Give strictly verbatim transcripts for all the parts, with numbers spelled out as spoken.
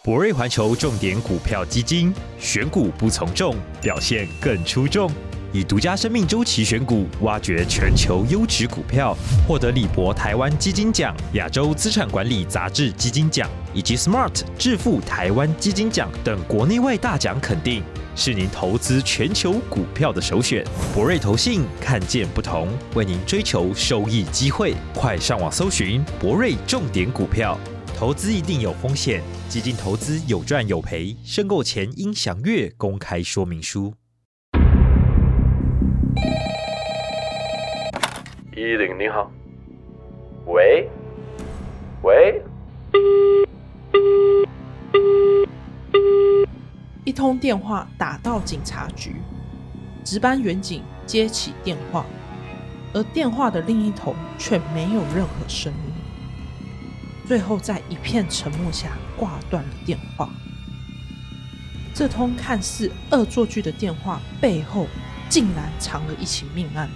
博瑞环球重点股票基金，选股不从众，表现更出众。以独家生命周期选股，挖掘全球优质股票，获得李博台湾基金奖、亚洲资产管理杂志基金奖以及 Smart 致富台湾基金奖等国内外大奖肯定，是您投资全球股票的首选。博瑞投信看见不同，为您追求收益机会。快上网搜寻博瑞重点股票。投资一定有风险，基金投资有赚有赔，申购前应详阅公开说明书。 一零你好，喂喂， 一通电话打到警察局，值班员警接起电话，而电话的另一头却没有任何声音。最后在一片沉默下挂断了电话。这通看似恶作剧的电话背后竟然藏了一起命案。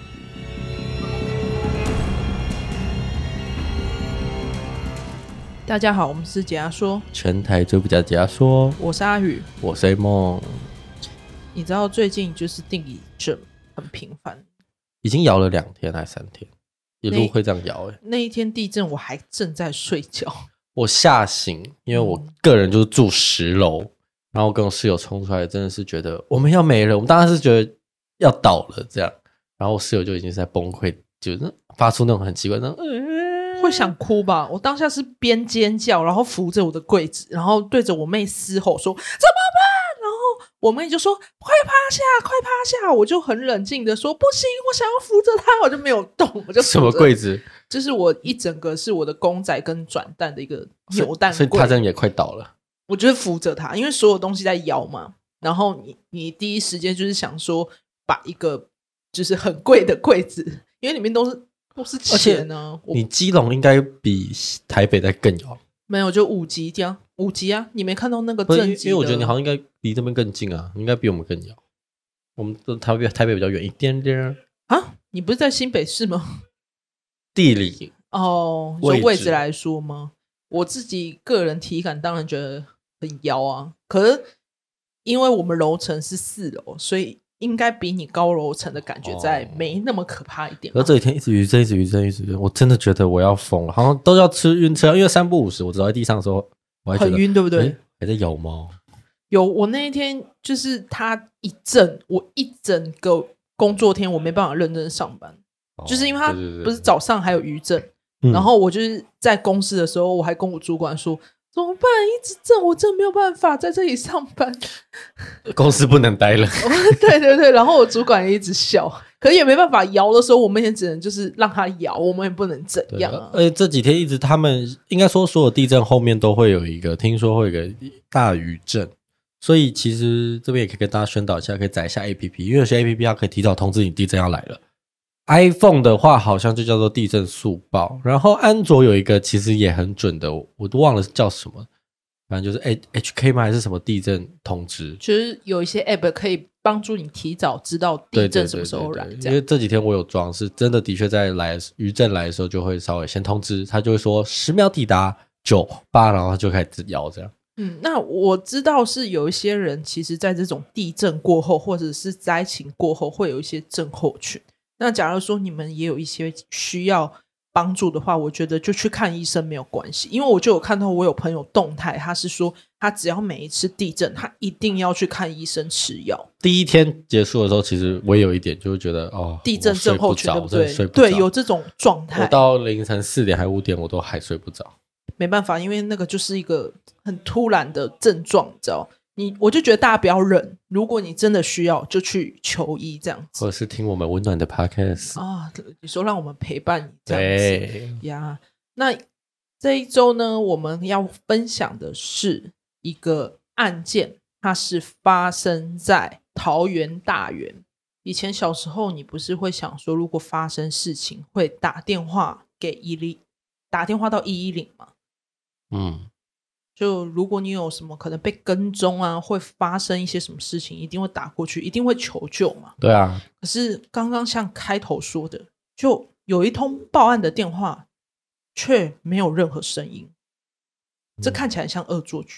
大家好，我们是解压说， 全台最不假解压说， 我是阿宇， 我是 A 梦。 你知道最近就是地震很频繁， 已经摇了两天还是三天，一路会这样摇、欸、 那一天地震我还正在睡觉， 我吓醒，因为我个人就是住十楼、嗯、然后跟我室友冲出来，真的是觉得我们要没了，我们当时是觉得要倒了这样，然后我室友就已经是在崩溃，就是发出那种很奇怪的、呃、 会想哭吧。我当下是边尖叫，然后扶着我的柜子，然后对着我妹嘶吼说怎么办，然后我妹就说快趴下快趴下，我就很冷静的说不行，我想要扶着她，我就没有动，我就什么柜子？ 就是我一整个是我的公仔跟转蛋的一个扭蛋柜， 所以他这样也快倒了。 我就是扶着它，因为所有东西在摇嘛，然后你你第一时间就是想说把一个就是很贵的柜子，因为里面都是都是钱呢、啊。 你基隆应该比台北再更摇。 没有，就五级这样，五级啊！你没看到那个正极的？ 因为我觉得你好像应该离这边更近啊，你应该比我们更摇。我们台北台北比较远一点点啊。你不是在新北市吗？ 地理哦，就位置来说吗？我自己个人体感当然觉得很摇啊，可是因为我们楼层是四楼，所以应该比你高楼层的感觉在没那么可怕一点。 而这几天一直余震，一直余震，一直余震，我真的觉得我要疯了，好像都要吃晕车，因为三不五时，我走在地上的时候，我还觉得很晕，对不对？ 还在摇吗？ 有，我那一天就是它一震，我一整个工作天我没办法认真上班，哦、就是因为它不是早上还有余震。然后我就是在公司的时候，我还跟我主管说怎么办，一直震，我真的没有办法在这里上班， 公司不能待了。 对对对，然后我主管也一直笑，可是也没办法，摇的时候我们也只能就是让他摇，我们也不能怎样啊。 而且这几天一直他们应该说所有地震后面都会有一个，听说会有一个大余震，所以其实这边也可以跟大家宣导一下，可以载一下 A P P， 因为有些 A P P 它可以提早通知你地震要来了。iPhone 的话好像就叫做地震速报，然后安卓有一个其实也很准的，我都忘了叫什么，反正就是 H K 吗还是什么地震通知， 就是有一些 App 可以帮助你提早知道地震什么时候来。 对对对对对，因为这几天我有装，是真的的确在来余震来的时候就会稍微先通知，他就会说十秒抵达九八，然后就开始摇这样。 嗯，那我知道是有一些人其实在这种地震过后或者是灾情过后会有一些症候群，那假如说你们也有一些需要帮助的话，我觉得就去看医生没有关系。因为我就有看到我有朋友动态，他是说他只要每一次地震他一定要去看医生吃药。 第一天结束的时候其实我也有一点就会觉得哦， 地震症候群对不对？ 睡不着， 对，有这种状态。 我到凌晨四点还五点我都还睡不着。 没办法，因为那个就是一个很突然的症状，你知道，你我就觉得大家不要忍，如果你真的需要就去求医这样子， 或者是听我们温暖的 podcast 啊，你说让我们陪伴你这样子呀。那这一周呢，我们要分享的是一个案件，它是发生在桃园大园。以前小时候你不是会想说，如果发生事情会打电话给一零，打电话到一一零吗？ 嗯， 就如果你有什么可能被跟踪啊，会发生一些什么事情，一定会打过去，一定会求救嘛。 对啊。 可是刚刚像开头说的，就有一通报案的电话却没有任何声音，这看起来像恶作剧，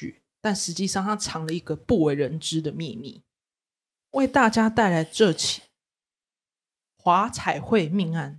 但实际上他藏了一个不为人知的秘密，为大家带来这起华彩绘命案。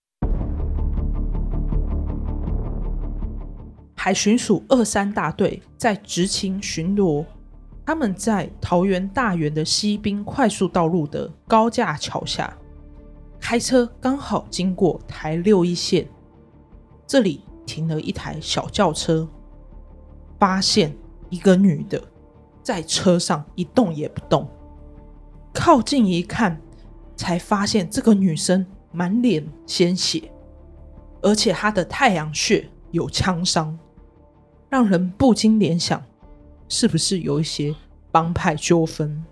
海巡署二三大队在执勤巡逻，他们在桃园大园的西滨快速道路的高架桥下开车，刚好经过台六一线，这里停了一台小轿车，发现一个女的在车上一动也不动。靠近一看，才发现这个女生满脸鲜血，而且她的太阳穴有枪伤，让人不禁联想，是不是有一些帮派纠纷？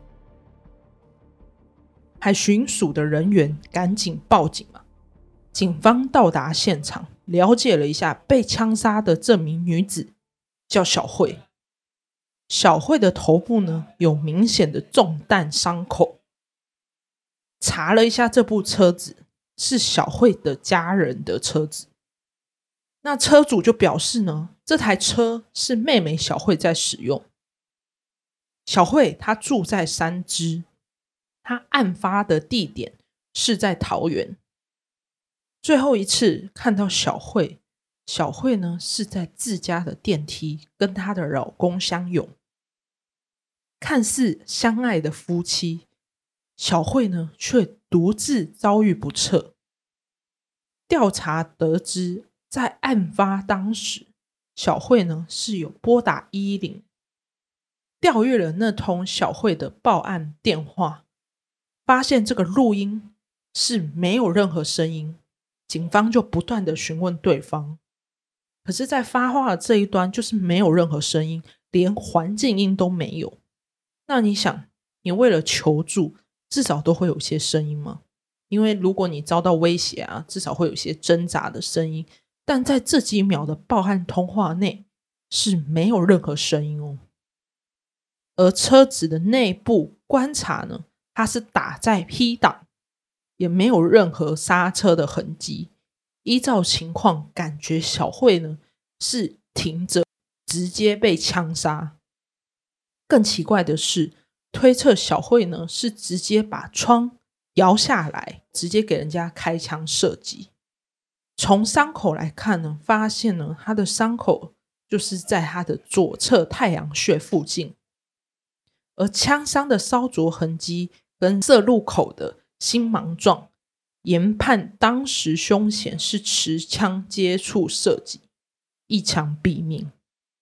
海巡署的人员赶紧报警嘛。警方到达现场，了解了一下被枪杀的这名女子叫小慧。小慧的头部呢有明显的中弹伤口。查了一下这部车子是小慧的家人的车子，那车主就表示呢，这台车是妹妹小慧在使用。小慧她住在三芝，她案发的地点是在桃园。最后一次看到小慧，小慧呢是在自家的电梯跟她的老公相拥，看似相爱的夫妻，小慧呢却独自遭遇不测。调查得知，在案发当时，小慧呢是有拨打一一零，调阅了那通小慧的报案电话，发现这个录音是没有任何声音，警方就不断的询问对方，可是在发话的这一端就是没有任何声音，连环境音都没有。那你想，你为了求助至少都会有些声音吗？因为如果你遭到威胁啊，至少会有些挣扎的声音，但在这几秒的报案通话内是没有任何声音哦。而车子的内部观察呢，它是打在 P 档，也没有任何刹车的痕迹。依照情况，感觉小慧呢是停着，直接被枪杀。更奇怪的是，推测小慧呢是直接把窗摇下来，直接给人家开枪射击。从伤口来看呢，发现呢他的伤口就是在他的左侧太阳穴附近，而枪伤的烧灼痕迹跟射入口的心芒状，研判当时凶嫌是持枪接触射击，一枪毙命。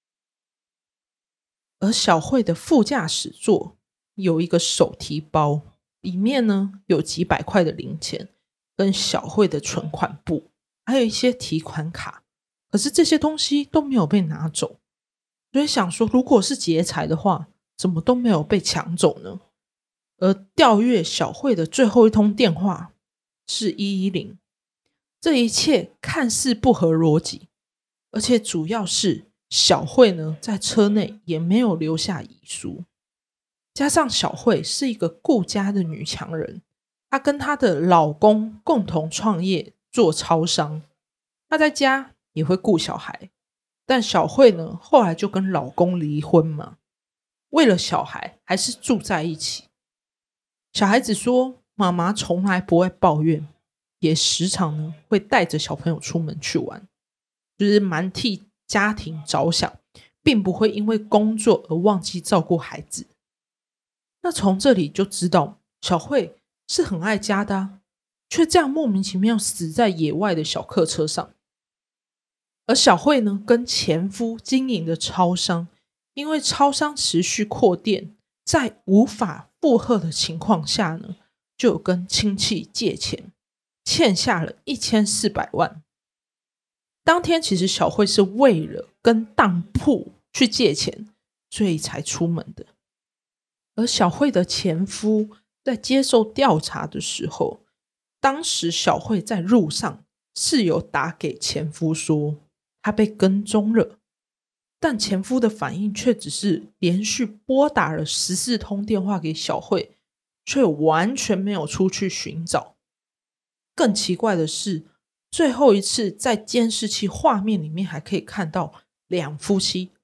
而小慧的副驾驶座有一个手提包，里面呢有几百块的零钱跟小慧的存款簿，还有一些提款卡，可是这些东西都没有被拿走。所以想说，如果是劫财的话，怎么都没有被抢走呢？而调阅小慧的最后一通电话是一一零，这一切看似不合逻辑，而且主要是小慧呢在车内也没有留下遗书，加上小慧是一个顾家的女强人，她跟她的老公共同创业做超商，她在家也会顾小孩，但小慧呢后来就跟老公离婚嘛，为了小孩还是住在一起。小孩子说妈妈从来不会抱怨，也时常呢会带着小朋友出门去玩，就是蛮替家庭着想，并不会因为工作而忘记照顾孩子。那从这里就知道小慧是很爱家的啊，却这样莫名其妙死在野外的小客车上。而小慧呢跟前夫经营的超商，因为超商持续扩店，在无法负荷的情况下呢，就有跟亲戚借钱，欠下了一千四百万。当天其实小慧是为了跟当铺去借钱，所以才出门的。而小慧的前夫在接受调查的时候，当时小慧在路上是有打给前夫说她被跟踪了，但前夫的反应却只是连续拨打了十四通电话给小慧，却完全没有出去寻找。更奇怪的是，最后一次在监视器画面里面还可以看到两夫妻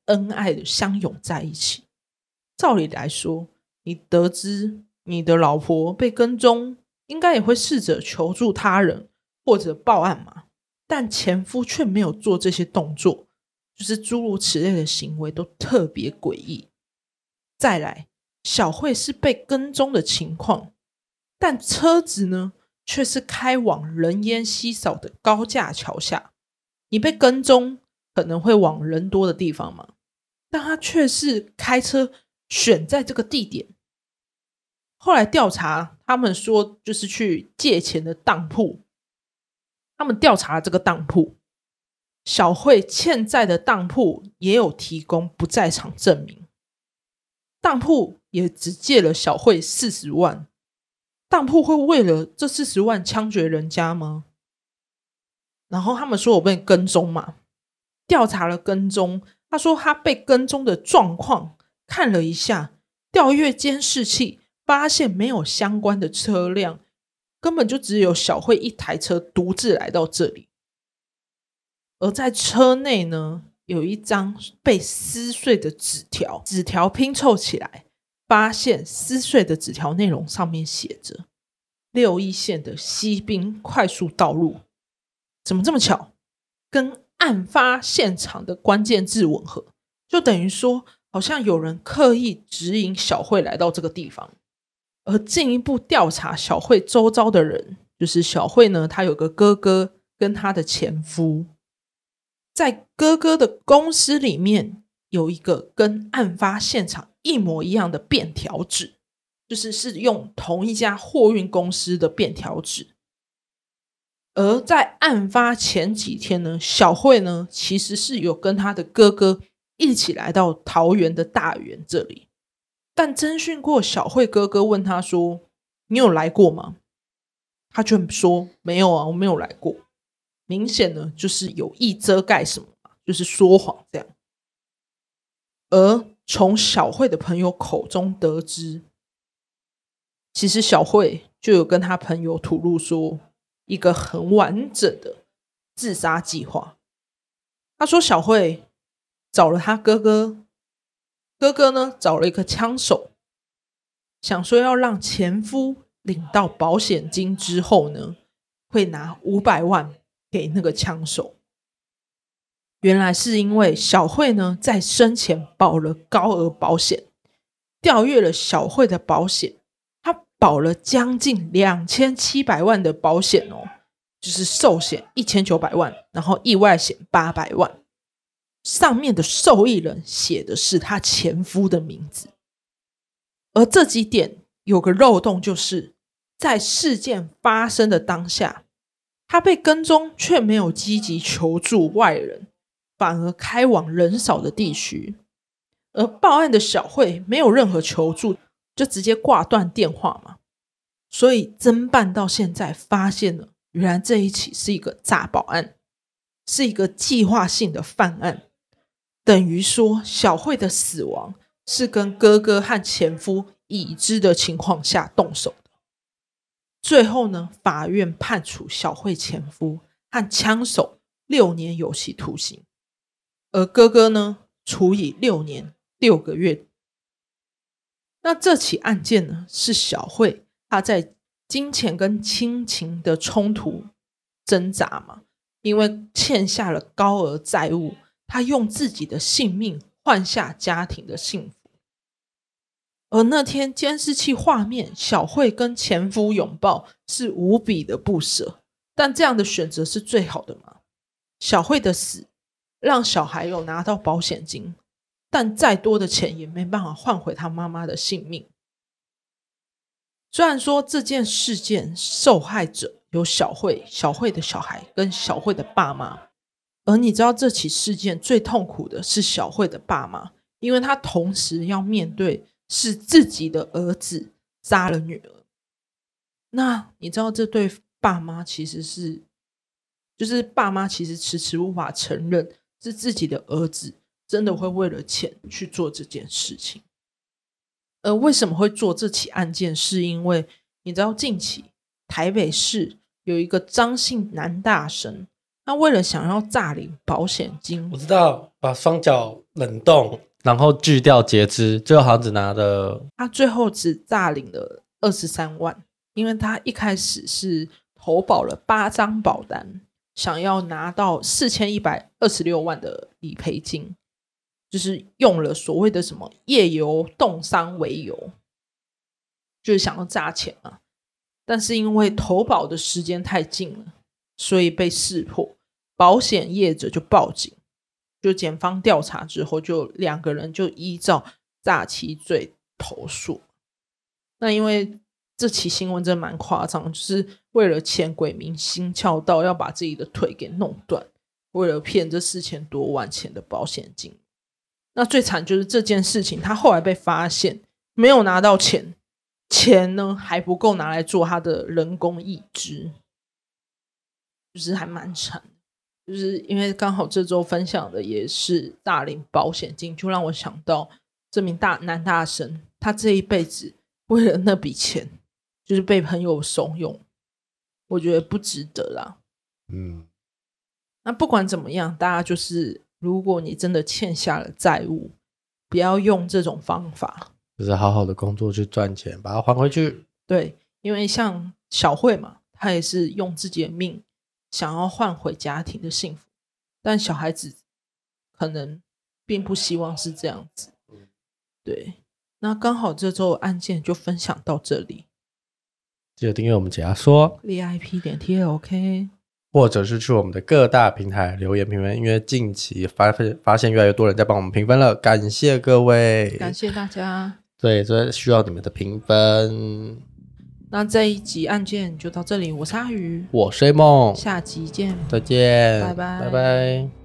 恩爱的相拥在一起。照理来说，你得知你的老婆被跟踪，应该也会试着求助他人或者报案嘛，但前夫却没有做这些动作，就是诸如此类的行为都特别诡异。再来，小慧是被跟踪的情况，但车子呢却是开往人烟稀少的高架桥下。你被跟踪可能会往人多的地方嘛，但他却是开车选在这个地点。后来调查，他们说就是去借钱的当铺，他们调查了这个当铺，小慧欠债的当铺也有提供不在场证明，当铺也只借了小慧四十万。当铺会为了这四十万枪决人家吗？然后他们说我被跟踪嘛，调查了跟踪，他说他被跟踪的状况看了一下，调阅监视器发现没有相关的车辆，根本就只有小慧一台车独自来到这里。而在车内呢，有一张被撕碎的纸条，纸条拼凑起来，发现撕碎的纸条内容上面写着六一线的西滨快速道路。怎么这么巧，跟案发现场的关键字吻合，就等于说好像有人刻意指引小慧来到这个地方。而进一步调查小慧周遭的人，就是小慧呢，她有个哥哥跟她的前夫，在哥哥的公司里面有一个跟案发现场一模一样的便条纸，就是是用同一家货运公司的便条纸。而在案发前几天呢，小慧呢其实是有跟她的哥哥一起来到桃园的大园这里，但侦讯过小慧哥哥问他说，你有来过吗？他就说没有啊，我没有来过。明显呢就是有意遮盖什么，就是说谎这样。而从小慧的朋友口中得知，其实小慧就有跟他朋友吐露说一个很完整的自杀计划。他说小慧找了他哥哥，哥哥呢找了一个枪手，想说要让前夫领到保险金之后呢，会拿五百万给那个枪手。原来是因为小慧呢在生前保了高额保险，调阅了小慧的保险，她保了将近两千七百万的保险哦，就是寿险一千九百万，然后意外险八百万。上面的受益人写的是她前夫的名字。而这几点有个漏洞，就是在事件发生的当下，她被跟踪却没有积极求助外人，反而开往人少的地区。而报案的小慧没有任何求助，就直接挂断电话嘛。所以侦办到现在发现了，原来这一起是一个诈保案，是一个计划性的犯案。等于说小慧的死亡是跟哥哥和前夫已知的情况下动手的。最后呢，法院判处小慧前夫和枪手六年有期徒刑，而哥哥呢处以六年六个月。那这起案件呢，是小慧她在金钱跟亲情的冲突挣扎嘛，因为欠下了高额债务，她用自己的性命换下家庭的幸福。而那天监视器画面，小慧跟前夫拥抱是无比的不舍，但这样的选择是最好的吗？小慧的死让小孩有拿到保险金，但再多的钱也没办法换回他妈妈的性命。虽然说这件事件受害者有小慧、小慧的小孩跟小慧的爸妈，而你知道这起事件最痛苦的是小慧的爸妈，因为他同时要面对是自己的儿子杀了女儿。那你知道这对爸妈其实是就是爸妈其实迟迟无法承认是自己的儿子真的会为了钱去做这件事情。而为什么会做这起案件，是因为你知道近期台北市有一个张姓男大生， 那为了想要诈领保险金， 我知道，把双脚冷冻，然后锯掉截肢，最后好像只拿了， 他最后只诈领了二十三万，因为他一开始是投保了八张保单，想要拿到四千一百二十六万的理赔金，就是用了所谓的什么夜游冻伤为由，就是想要诈钱嘛。但是因为投保的时间太近了，所以被识破，保险业者就报警，就检方调查之后，就两个人就依照诈欺罪投诉。那因为这起新闻真的蛮夸张，就是为了钱鬼迷心窍到要把自己的腿给弄断，为了骗这四千多万钱的保险金。那最惨就是这件事情，他后来被发现没有拿到钱，钱呢还不够拿来做他的人工义肢，就是还蛮惨的。就是因为刚好这周分享的也是大领保险金，就让我想到这名大男大生，他这一辈子为了那笔钱就是被朋友怂恿，我觉得不值得啦。 嗯， 那不管怎么样，大家就是如果你真的欠下了债务，不要用这种方法， 就是好好的工作去赚钱，把它还回去。 对，因为像小慧嘛，她也是用自己的命想要换回家庭的幸福，但小孩子可能并不希望是这样子。对，那刚好这周的案件就分享到这里， 记得订阅我们解压说 V I P 点 T L K， 或者是去我们的各大平台留言评分，因为近期发发现越来越多人在帮我们评分了，感谢各位， 感谢大家。 对，这需要你们的评分。 那这一集案件就到这里，我是阿鱼， 我是 A 梦， 下集见， 再见， 拜拜拜拜。